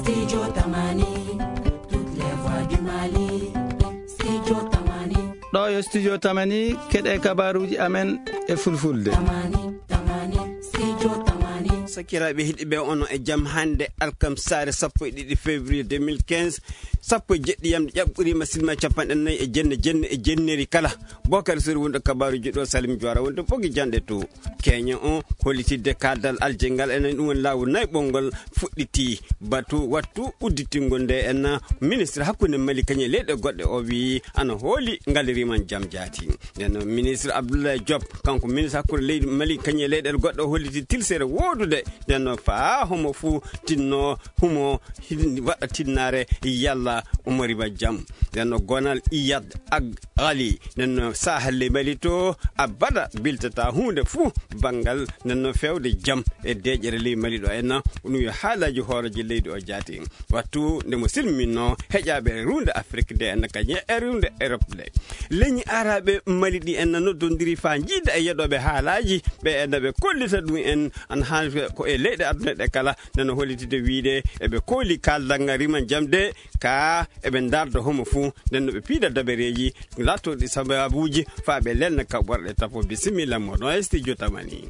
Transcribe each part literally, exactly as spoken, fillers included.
Studio Tamani, toutes les voix du Mali. Studio Tamani. Ɗo yo Studio Tamani keɗe kabaruji amen e fulfulde. Tamani, Tamani, Studio Tamani. Sakiraɓe hiɗiɓe ono e jam hande alkamsare sappo e ɗiɗi février deux mille quinze sappo e jeɗɗi yamde ƴaɓɓurima silma capanɗe nayyi e jenne jenne e jenneri kala Bocar Sori wonɗo kabaruji ɗo Salim Diora wonɗo ɓogui janɗe to keña on hollitidde kaldal aljengal enen ɗum woni lawol nayɓolngol fuɗɗiti batu wattu udditingol nde en ministre hakkude Mali kañe leyɗe goɗɗe o wi ana hooli ngaliriman jam jaati nden ministre Abdoulaye Diop kanko ministre hakkude leydi Mali kañe leyɗe goɗɗe o holliti tilsere wodude nden fa homo fu tinno humo waɗa tinnare yalla umariba jam nden gonal iyad ag ali nden sahalle Mali to abada biltata hunde fu bangal nden fewde jam e deƴere ley Mali ɗo en ɗum yo haalaji hooroji leydi o jaati wattu nde mo silminno heƴaɓe runde Afrique de en kañe e runde Europe de leñi araɓe Mali ɗi en noddodiri fa jiida e yeɗoɓe haalaji ɓe en ɓe kollita ɗum en an haali ko e leyɗe aduna ɗe kala nana hollitide wiide eɓe kooli kaldal riman jamde ka eɓe darda homo fuu nden no ɓe piida dabareji lattoɗi sababuji fa ɓe lelna kaɓorɗe tapo bisimilla moɗon e Studio Tamani.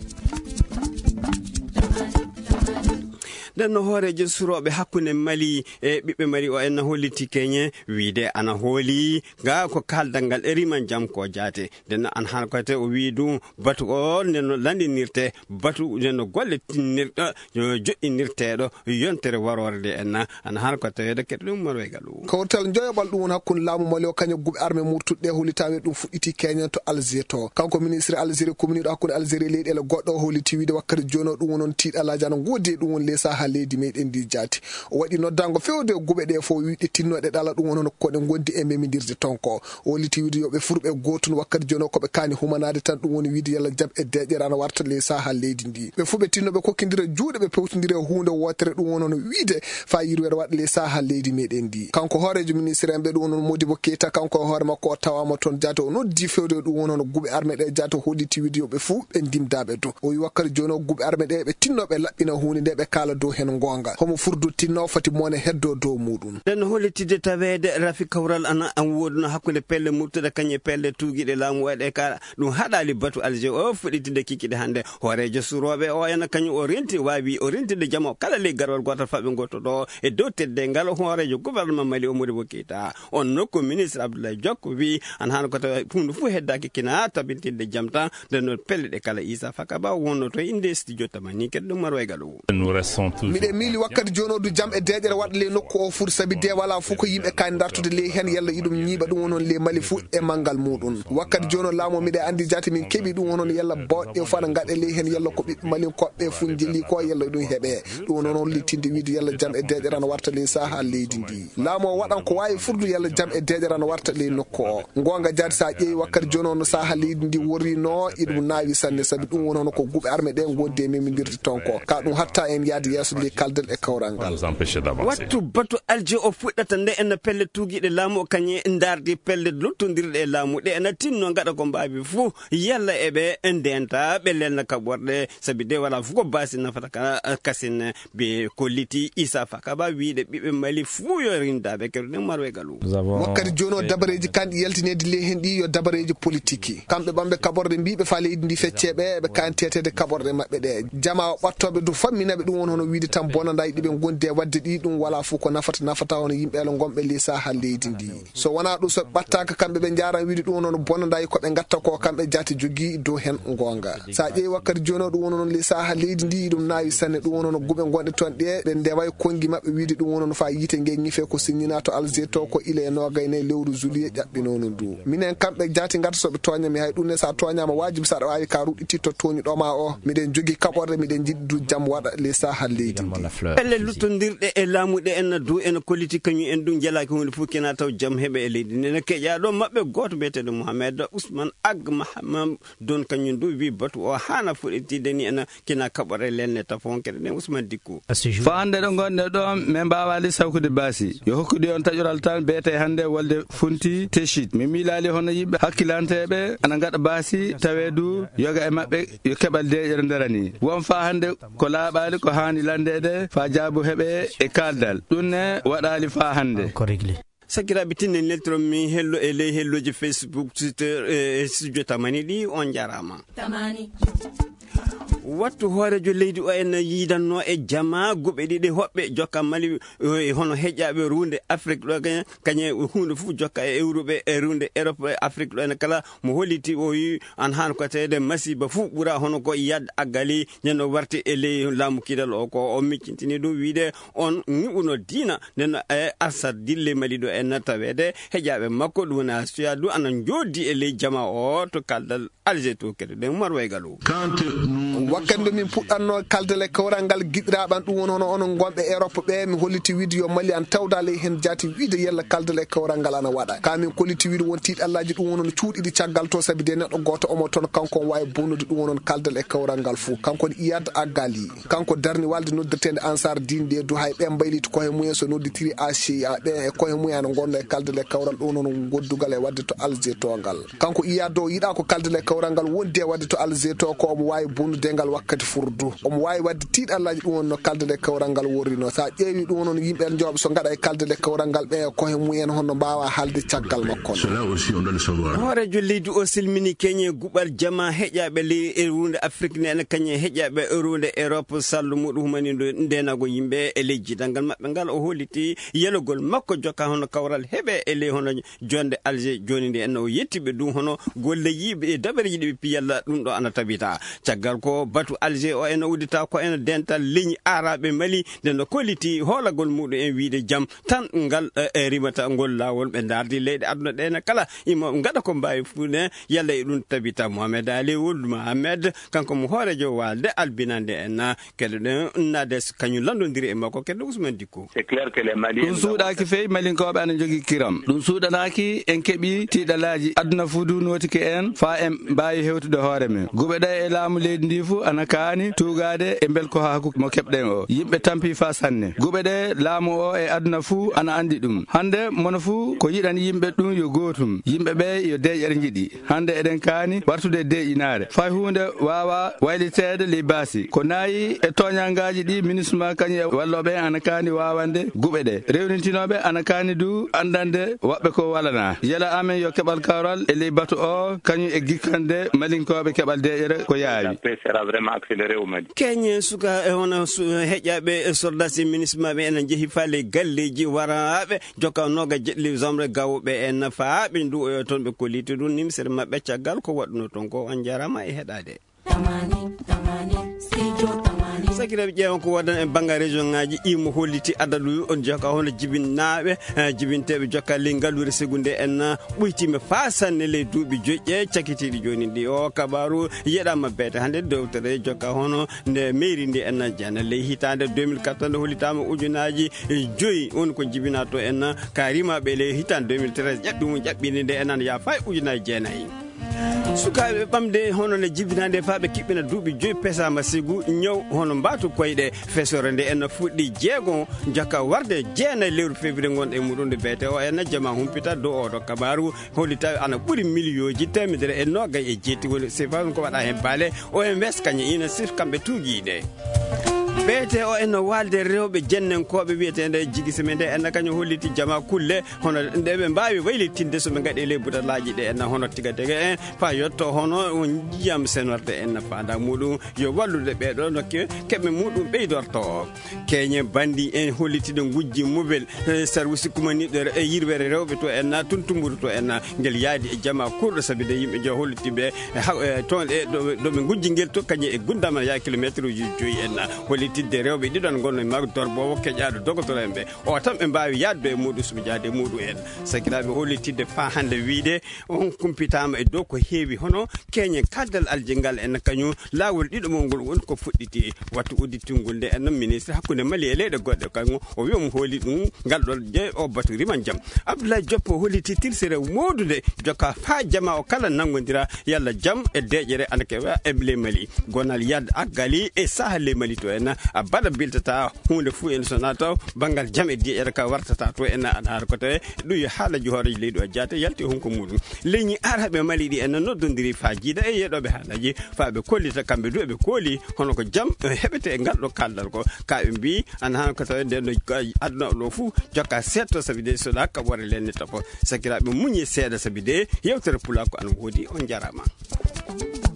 nden no hoorejo suroɓe hakkunde Mali e ɓiɓɓe Mali o en holliti keñe wiide ana hooli ga ko kaldal ngal e riman jam ko jaate nden an han kote o wi ɗum batu o nden no landinirte batu nden no golle tinnirɗo joƴƴinirteɗo yontere warorde en an han kote wede keɗo ɗum mon wegalu kawtal joyobal ɗum won hakkunde laamu Mali o kañum guɓe armé murtuɗɗe hollitami ɗum fuɗɗiti keñen to Algérie to kanko ministre Algérie communiɗo hakkunde Algérie leyɗele goɗɗo o holliti wiide wakkati joni o ɗum wonon tiiɗalaji ana goodi ɗum won lesa ha leydi meɗen ndi jaati o waɗi noddango fewde guɓe ɗe fof wiide tinnoɗe ɗala ɗum wonon koɗe gondi e memidirde tonko o holliti wiide yoɓe furɓe gotun wakkati joni o koɓe kaani humanade tan ɗum woni wiide yalla jam e deƴƴere ana warta lesa ha leydi ndi ɓe fu ɓe tinnoɓe kokkidira juuɗe ɓe pewtodira hunde wotere ɗum wonon wiide fa yirwere waɗa lesa ha leydi meɗen ndi kanko hoorejo ministre en ɓe ɗum wonon Modibo Keita kanko hoore makko o tawama toon jaati o noddi fewde ɗum wonon guɓe armé ɗe jaati o holliti wiide yoɓe fu ɓe ndimdaɓe do o wi wakkati joni o guɓe armé ɗe ɓe tinnoɓe laɓɓina hunde nde ɓe kaala dow hen gonga homo furdu tinno fati mone heddo dow muɗum nden hollitide tawede Rafi Kawral ana an woduno hakkude pelle murtude kañe pelle tuuguiɗe laamu waɗe ka ɗum haɗali batu Alger o fuɗitide kikiɗe hande hoorejo suroɓe o ena kañum o renti wawi o rentide jaam o kala ley garwal gotal faɓe gotto ɗo e dow tedde ngal hoorejo gouvernement Mali o Modibo Keita on nokku ministre Abdoulaye Diok wi an hano ko tawa hunde fu heddaki kina tabintinde jam tan nden pelle ɗe kala Issa Fakaba wonno to inde Studio Tamani kadi ɗum maro egal o miɗe miili wakkati joni du jam e deƴere waɗa ley nokku o fur sabi de wala fof ko yimɓe kani dartude ley hen yalla iɗum ñiiɓa ɗum wonon ley Mali fu e manggal muɗum wakkati joni laamu miɗe andi jaati min keeɓi ɗum wonon yalla boɗɗe fo aɗa gaɗe ley hen yalla ko ɓiɓɓe Mali koɓɓe fu jilli ko yalla ɗum heeɓe ɗum wonon hollitinde wiide yalla jam e deƴere ana warta ley saha leydi ndi laamu o waɗan ko wawi furdu yalla jam e deƴere ana warta ley nokku o gonga jaati sa ƴeewi wakkati joni on saha leydi ndi worrino iɗum naawi sanne sabi ɗum wonon ko guɓe armé ɗe gondi e memidirde tonko ka ɗum hatta en yaade yeeso ley kaldal e kawral ngal wattu batu Alger o fuɗɗata nde en pelle tuuguiɗe laamu o kañe dardi pelle lottodirɗe e laamu ɗe ena tinno gaɗa ko mbawi fuu yalla eɓe ndenta ɓe lelna kaɓorɗe sabi de wala fof ko basi nafata ka kasine ɓe kolliti Issa Fakaba wiide ɓiɓɓe Mali fuu yo rindaɓe keɗo ɗen maro e galu wakkati joni o dabareji kanɗi yaltinede ley hen ɗi yo dabareji politique kamɓe ɓamɓe kaɓorɗe mbiɓe fa leydi ndi fecceɓe ɓe kani tetede kaɓorɗe mabɓe ɗe jama o ɓattoɓe du famminaɓe ɗum won hono wiide tan bonanda ɗiɓe gondi e wadde ɗi ɗum wala fof ko nafata nafata hono yimɓe ele gomɓe lisa ha leydi ndi so wona ɗum so ɓattaka kamɓe ɓe jaran wiide ɗum noon bonanda koɓe gatta ko kamɓe jaati jogui dow hen gonga sa ƴeewi wakkati joni o ɗum woni noon lisa ha leydi ndi ɗum naawi sanne ɗum woni noon guɓe gonɗe toon ɗe ɓe ndeway kongi mabɓe wiide ɗum woni noon fa yiite ngue ñife ko signina to Alger to ko ile e nogayne lewru juillet ƴaɓɓinono ndu minen kamɓe jaati gatta soɓe toñami hay ɗum ne sa toñama wajibi saɗa wawi ka ruɗɗiti to toñuɗoma o miɗen jogui kaɓorde miɗen jiɗi du jaam waɗa lisa ha leydi pelle luttodirɗe e laamuɗe en du en politique kañum en ɗum jalaki hunde fof kena taw jaam heeɓe e leydi nene keƴaɗo mabɓe goto biyeteɗo Mohamed Ousmane Ag Mahamam don kañum du wi batu o hana fuɗitide ni en kena kaɓore lelne tafon kede ɗen Ousmane Dickou fa hande ɗo gonɗe ɗo min mbawali sawkude basi yo hokkude on taƴoral tan beete hande wolde funti teshit mi milali hono yimɓe hakkilanteɓe ana gaɗa basi tawe du yoga e mabɓe yo keɓal deƴere nderani won fa hande ko laaɓali ko hani landede fa jaabu hebe e kaldal dunne wadali fa hande ko réglé sakiraɓe tinnen neltoro mi hello e ley helloji Facebook Twitter e studio tamani ɗi on jarama tamani wattu hoorejo leydi o en yiidanno e jama goɓe ɗiɗi hoɓɓe jokka mali hono heƴƴaɓe runde Afrique ɗo kañe hunde fof jokka e Europe e runde Europe e Afrique ɗo ene kala mo holliti o yi an han ko tede masiba fof ɓuura hono ko yadde aggali nenno warti e ley laamu kidal o ko o miccintini ɗum wiide on ñiɓuno diina nden e Assad dille mali ɗo en tawede heƴƴaɓe makko ɗum wona suya du ana joddi e ley jama o to kaldal Alger to kede ɗen mar way galu wakkande min puɗɗanno kaldale kawral ngal giɗiraɓan ɗum won hono onon gonɓe Europe ɓe mi holliti wiide yo Mali an tawda ley hen jaati wiide yella kaldale kawral ngal ana waɗa kamin kolliti wiide won tiiɗallaji ɗum wonon cuuɗiɗi caggal to sabi de neɗɗo goto omo toon kanko wawi bonnude ɗum wonon kaldale kawral ngal fou kanko iyad aggali kanko darni walde noddetende Ansar Dine de du hay ɓe mbayliti koye mumen so nodditiri A C A ɓe e koye mumen ana gonno e kaldale kawral ɗum noon goddugal e wadde to Alger to ngal kanko iyad o yiiɗa ko kaldale kawral ngal wondi e wadde to Alger to ko omo wawi bonnude ngal wakkati furdu omo wawi wadde tiiɗallaji ɗum wonno kaldale kawral ngal worrino sa ƴeewi ɗum wonon yimɓe jooɓe so gaɗa e kaldale kawral ngal ɓe koye mumen honno mbawa haalde caggal makko hoorejo leydi o silmini keñe guɓal jama heƴƴaɓe ley e runde Afrique ne ene kañe heƴƴaɓe e runde Europe sallu muɗum humani ndenago yimɓe e ley jidal ngal maɓɓe ngal o holliti yelogol makko jokka hono kawral heeɓe e ley hono jonde Alger joni ndi en o yettiɓe ɗum hono golle yiɓe e daɓereji ɗiɓe piyalla ɗum ɗo ana tabita caggal ko batu Alger o ene uddita ko ene dental leñi araɓe Mali nden no kolliti hoolagol muɗum en wiide jaam tan ngal e rimata ngol lawol ɓe dardi leyɗe aduna ɗene kala imo gaɗa ko mbawi fuune yalla e ɗum tabita Mohamed Ali Wuld Mohamed kanko mo hoorejo walde albinande en kede ɗen nade kañum landodiri e makko kede Ousmane Dicko ɗum suuɗaki fewi malinkoɓe ana jogui kiram ɗum suuɗanaki en keeɓi tiiɗalaji aduna fuu du notike en fa en mbawi hewtude hoore men guɓe ɗe e laamu leydi ndi fuu ana kaani tugade e belko haku mo keɓɗen o yimɓe tampi fa sanne guɓe ɗe laamu o e aduna fuu ana andi ɗum hande mono fuu ko yiɗan yimɓe ɗum yo gotum yimɓe ɓe yo deƴƴere jiiɗi hande eɗen kaani wartude deƴƴinare fay hunde wawa waylitede ley baasi ko nayi e toñangaji ɗi ministre ma kañum e walloɓe ana kaani wawande guɓe ɗe rewnintinoɓe ana kaani du andande woɓɓe ko walana yela amen yo keɓal kawral e ley batu o kañum e gikkande malinkoɓe keɓal deƴƴere ko yaawi keñe suka e hono heƴƴaɓe e soldat e ministre maɓe ene jeehi faale galleji waraɓe jokka noga jeɗli zamre gawɓe en faaɓe ndu o toon ɓe kolliti ɗum nimsere maɓɓe caggal ko waɗuno toon ko on jarama e heɗade tamani tamani studio tamani sakiraɓe ƴeewan ko wadan e bangga région ngaji imo holliti adaɗu on jokka hono jibinnaɓe jibinteɓe jokka ley ngallure segunde en ɓuytime fa sanne ley duuɓi joƴƴe cakkitiɗi joni ɗi o kabaru yeɗama beete hande dewtere jokka hono nde mairie ndi en jana ley hitande deux mille quatorze nde hollitama ujunaji joyyi on ko jibina to en karimaɓe ley hitande deux mille treize ƴaɓɓi ƴaɓɓinde nde enan ya fay ujunaji jeenayyi sukaɓe ɓamde hono ne jibinande fa ɓe kiɓɓina duuɓi joyi pesama sigu ñaw hono mbatu koyɗe fesore nde en fuɗɗi jeegon jakka warde jeenayi lewru février gonɗe muɗum nde beete o en jama humpita dow oɗo kabaru holli tawi ana ɓuuri million ji temedere e noggay e jeetti woni sifa ko waɗa hen baale o en wes kañe ina sif kamɓe tuuguiɗe beete o en walde rewɓe jennenkoɓe wiyetede jigui seme nde en kañum holliti jama kulle hono ndeɓe mbawi waylitinde soɓe gaɗi ley budalaji ɗe en hono tiga tiga en fa yetto hono jiyam senorde en fanda muɗum yo wallude ɓeɗo nokke keɓe muɗum ɓeydorto keñe bandi en hollitide gujji mobile service kumaniɗo e yirwere rewɓe to en tuntumbuɗo to en guel yaadi e jama kurɗo saabi de yimɓe jo hollitiɓe toon e ɗoɓe gujji guel to kañum e gundama ya kilométre uji joyyi en hollitidde rewɓe ɗiɗon gonno e magdor bowo keƴaɗo dogotoro en ɓe o tan ɓe mbawi yaddo e muɗum soɓe jaade muɗum en sakiraɓe hollitidde fa hande wiide on kumpitama e dow ko heewi hono keñe kaldal alje ngal en kañum lawol ɗiɗomol ngol woni ko fuɗɗiti wattu udditingol nde en ministre hakkude Mali e leyɗe goɗɗe kañum o wi omo hooli ɗum ngal ɗon je o batu riman jaam Abdoulaye Dioppo holliti tirsere modude jokka fa jama o kala nangodira yalla jaam e deƴƴere ana kewa e ley Mali gonal yadde aggali e saaha ley Mali to en a bada biltata hunde fu en sonata bangal jam e di erka wartata to en an har ko te du ya hala ji hore leydi o jata yalti hunko mudum leñi arabe malidi en noddondiri fajida e yedobe halaji faabe kollita kambe du be koli hono ko jam hebete e galdo kaldal ko ka be bi an han ko to den aduna lo fu jokka setto sabide so la ka wore len tapo sakirabe munyi seeda sabide yewtere pula ko an wodi on jarama.